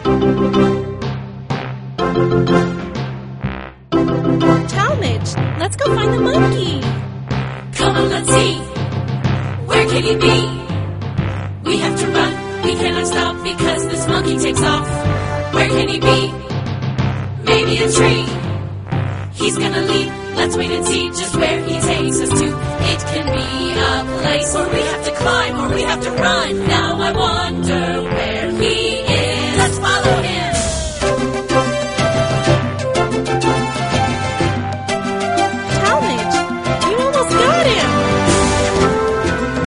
Talmadge, let's go find the monkey. Come on, let's see. Where can he be? We have to run. We cannot stop because this monkey takes off. Where can he be? Maybe a tree. He's gonna leap. Let's wait and see just where he takes us to. It can be a place where we have to climb or we have to run. Now I wonder where